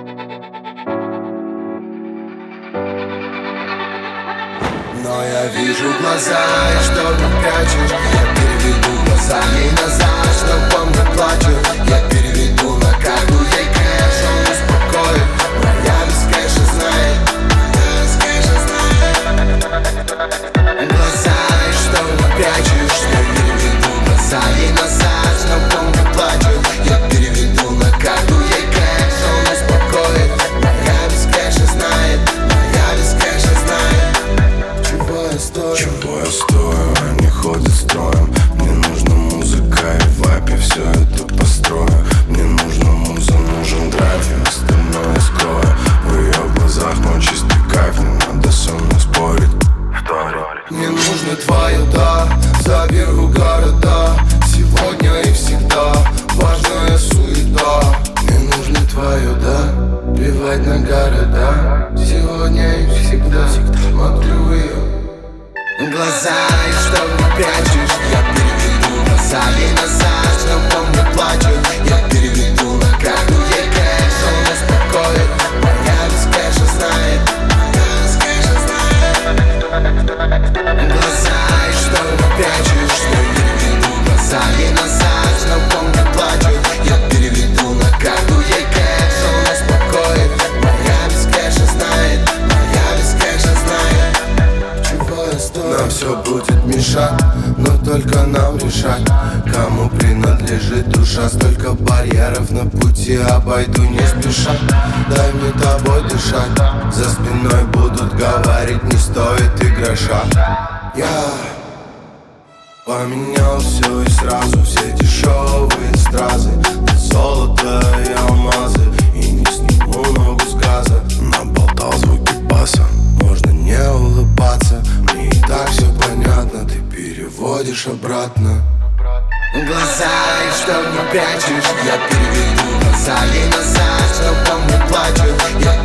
Но я вижу глаза, и что ты прячешь? Я переведу глаза ей назад, что помню, плачу. Я переведу на карту ей кэш, он успокоит. Моя без кэша знает, глаза, и что ты прячешь? Я переведу глаза ей назад, что помню, плачу. Я переведу на карту ей кэш, он успокоит. Моя без кэша знает, моя без кэша знает. Чего я стою, они ходят строем. Мне нужна музыка и вайп, я все это построю. Мне нужна муза, нужен драйв, я остальное скрою. В ее глазах мой чистый кайф, не надо со мной спорить. Мне нужно твое «да», заберу города. Сегодня и всегда важная суета. Мне нужно твое «да», плевать на города. Сегодня и всегда смотрю ее глаза, и что ты прячешь? Я переведу глаза ей назад, что помню, плачу. Я переведу на карту ей кэш, он успокоит. Моя без кэша знает, моя без кэша знает. Глаза, и что ты прячешь? Я переведу глаза ей назад, что помню, плачу. Я переведу на карту ей кэш, он успокоит. Моя без кэша знает, моя без кэша знает. Нам все будет мешать, но только нам решать, кому принадлежит душа. Столько барьеров на пути, обойду не спеша. Дай мне тобой дышать, за спиной будут говорить, не стоит и гроша. Я поменял все и сразу, все дешевые стразы, золото и алмазы, и не сниму ногу с газа. Наболтал звуки баса, можно не улыбаться. Мне и так все понятно, ты переводишь обратно. Глаза, и что не прячешь? Я переведу глаза ей назад, что помню, плачу. Я